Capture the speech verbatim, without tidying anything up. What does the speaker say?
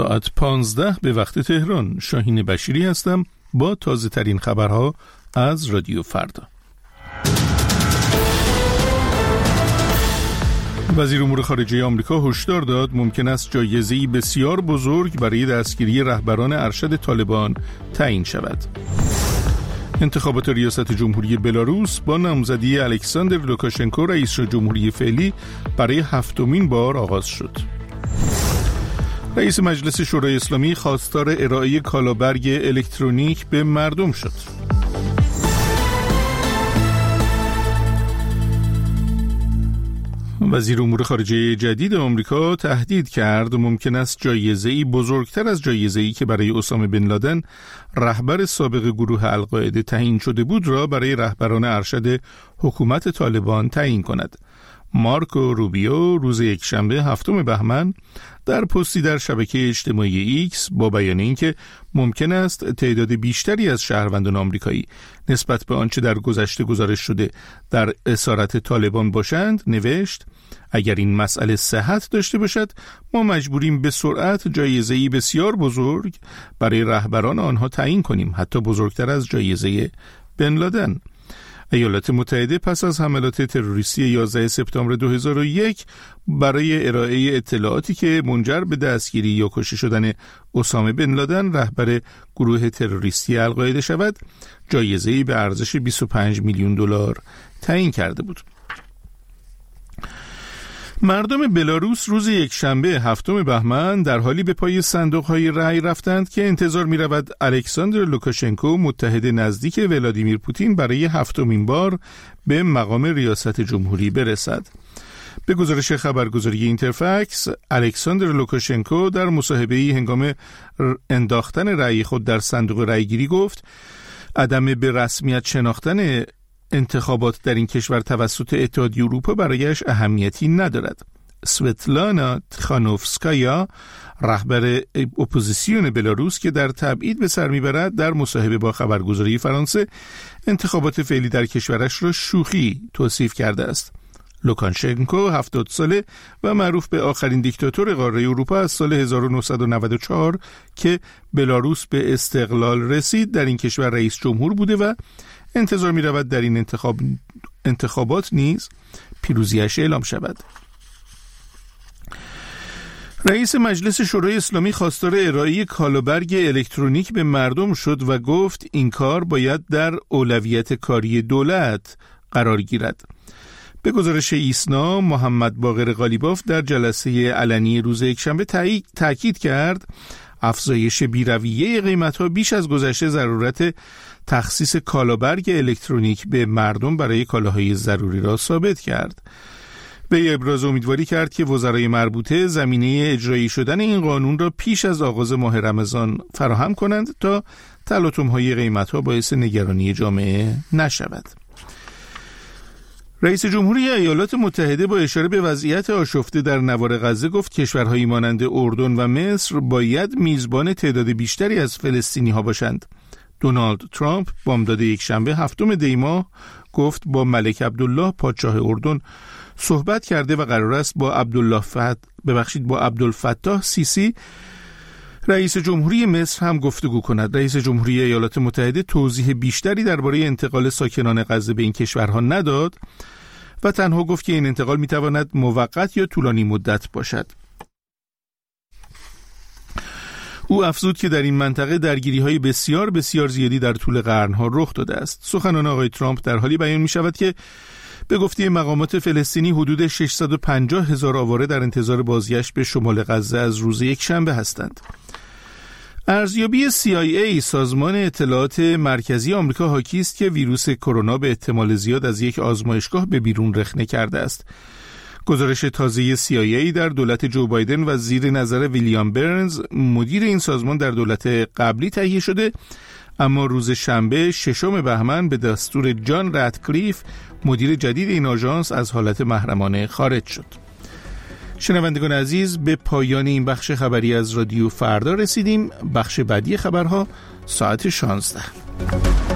ساعت پانزده به وقت تهران. شاهین بشیری هستم با تازه ترین خبرها از رادیو فردا. وزیر امور خارجه آمریکا هشدار داد ممکن است جایزه‌ای بسیار بزرگ برای دستگیری رهبران ارشد طالبان تعیین شود. انتخابات ریاست جمهوری بلاروس با نامزدی الکساندر لوکاشنکو رئیس جمهوری فعلی برای هفتمین بار آغاز شد. رئیس مجلس شورای اسلامی خواستار ارائه کالابرگ الکترونیک به مردم شد. وزیر امور خارجه جدید آمریکا تهدید کرد ممکن است جایزه‌ای بزرگتر از جایزه‌ای که برای اسامه بن لادن رهبر سابق گروه القاعده تعیین شده بود را برای رهبران ارشد حکومت طالبان تعیین کند. مارکو روبیو روز یکشنبه هفتم بهمن در پستی در شبکه اجتماعی ایکس با بیان اینکه ممکن است تعداد بیشتری از شهروندان آمریکایی نسبت به آنچه در گذشته گزارش شده در اسارت طالبان باشند نوشت: اگر این مسئله صحت داشته باشد ما مجبوریم به سرعت جایزه‌ای بسیار بزرگ برای رهبران آنها تعیین کنیم، حتی بزرگتر از جایزه بن لادن. ایالات متحده پس از حملات تروریستی یازده سپتامبر دو هزار و یک برای ارائه اطلاعاتی که منجر به دستگیری یا کشته شدن اسامه بن لادن رهبر گروه تروریستی القاعده شود، جایزه‌ای به ارزش بیست و پنج میلیون دلار تعیین کرده بود. مردم بلاروس روز یکشنبه هفتم بهمن در حالی به پای صندوق‌های رأی رفتند که انتظار می‌رود الکساندر لوکاشنکو متحد نزدیک ولادیمیر پوتین برای هفتمین بار به مقام ریاست جمهوری برسد. به گزارش خبرگزاری اینترفکس، الکساندر لوکاشنکو در مصاحبه‌ای هنگام انداختن رأی خود در صندوق رأیگیری گفت عدم به رسمیت شناختن انتخابات در این کشور توسط اتحادیه اروپا برایش اهمیتی ندارد. سوتلانا تخانوفسکایا رهبر اپوزیسیون بلاروس که در تبعید به سر میبرد در مصاحبه با خبرگزاری فرانسه انتخابات فعلی در کشورش را شوخی توصیف کرده است. لوکاشنکو هفتاد ساله و معروف به آخرین دیکتاتور قاره اروپا از سال هزار و نهصد و نود و چهار که بلاروس به استقلال رسید در این کشور رئیس جمهور بوده و انتظار می رود در این انتخاب انتخابات نیز پیروزیش اعلام شود. رئیس مجلس شورای اسلامی خواستار ارائه کالابرگ الکترونیک به مردم شد و گفت این کار باید در اولویت کاری دولت قرار گیرد. به گزارش ایسنا، محمد باقر قالیباف در جلسه علنی روز یکشنبه تأکید کرد افزایش بی‌رویه قیمت‌ها بیش از گذشته ضرورت تخصیص کالابرگ الکترونیک به مردم برای کالاهای ضروری را ثابت کرد. به ابراز امیدواری کرد که وزرای مربوطه زمینه اجرایی شدن این قانون را پیش از آغاز ماه رمضان فراهم کنند تا تلاطم‌های قیمت‌ها باعث نگرانی جامعه نشود. رئیس جمهوری ایالات متحده با اشاره به وضعیت آشفته در نوار غزه گفت کشورهایی مانند اردن و مصر باید میزبان تعداد بیشتری از فلسطینی‌ها باشند. دونالد ترامپ بامداد یکشنبه هفتم دی ماه گفت با ملک عبدالله پادشاه اردن صحبت کرده و قرار است با عبدالله فت ببخشید با عبدالفتاح سیسی رئیس جمهوری مصر هم گفتگو کند. رئیس جمهوری ایالات متحده توضیح بیشتری درباره انتقال ساکنان غزه به این کشورها نداد و تنها گفت که این انتقال میتواند موقت یا طولانی مدت باشد. او افزود که در این منطقه درگیری‌های بسیار بسیار زیادی در طول قرن‌ها رخ داده است. سخنان آقای ترامپ در حالی بیان می‌شود که به گفته مقامات فلسطینی حدود ششصد و پنجاه هزار آواره در انتظار بازگشت به شمال غزه از روز یکشنبه هستند. ارزیابی سی آی ای سازمان اطلاعات مرکزی آمریکا حاکی است که ویروس کرونا به احتمال زیاد از یک آزمایشگاه به بیرون رخنه کرده است. گزارش تازه سی آی ای در دولت جو بایدن و زیر نظر ویلیام برنز مدیر این سازمان در دولت قبلی تهیه شده، اما روز شنبه ششم بهمن به دستور جان رادکلیف مدیر جدید این آژانس از حالت محرمانه خارج شد. شنوندگان عزیز، به پایان این بخش خبری از رادیو فردا رسیدیم. بخش بعدی خبرها ساعت شانزده.